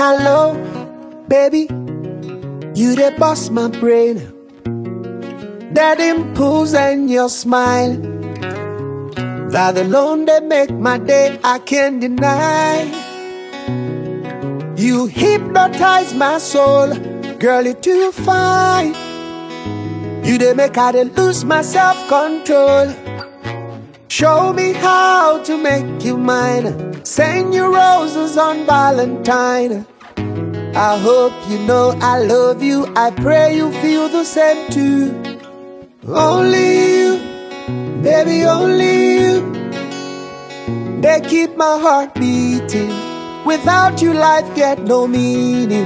Hello, baby, you dey bust my brain. That impulse and your smile, that alone they make my day, I can't deny. You hypnotize my soul, girl, you're too fine. You dey make I dey lose my self-control. Show me how to make you mine. Send you roses on Valentine. I hope you know I love you. I pray you feel the same too. Only you, baby, only you. They keep my heart beating. Without you, life get no meaning.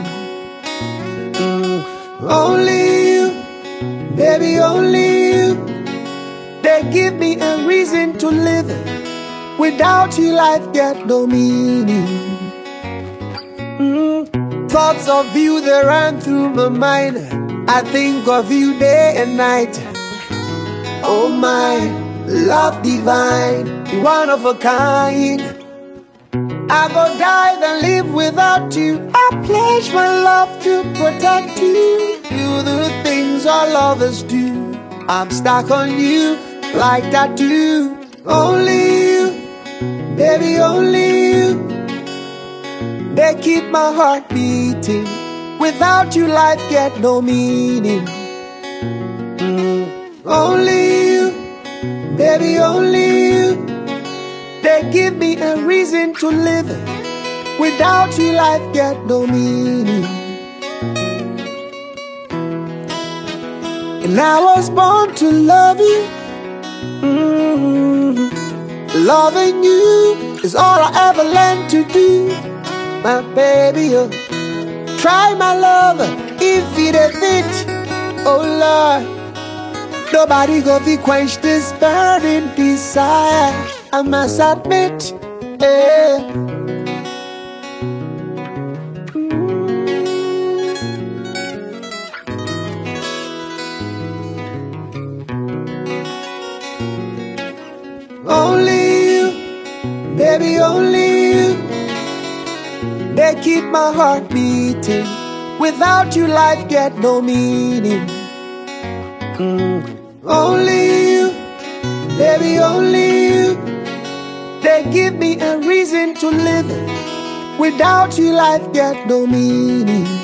Only you, baby, only you. They give me a reason to live. Without you, life get no meaning. Thoughts of you, they run through my mind. I think of you day and night. Oh my, love divine, one of a kind. I go die than live without you. I pledge my love to protect you. Do the things all lovers do. I'm stuck on you like tattoo. Only you, baby, only you. They keep my heart beating. Without you, life get no meaning. Only you, baby, only you. They give me a reason to live. Without you, life get no meaning. And I was born to love you. Loving you is all I ever learned to do. My baby, try my love if it a fit. Oh Lord, nobody go be quench this burning desire. I must admit, Only you, baby, only you. They keep my heart beating. Without you, life get no meaning. Only you, baby, only you. They give me a reason to live. Without you, life get no meaning.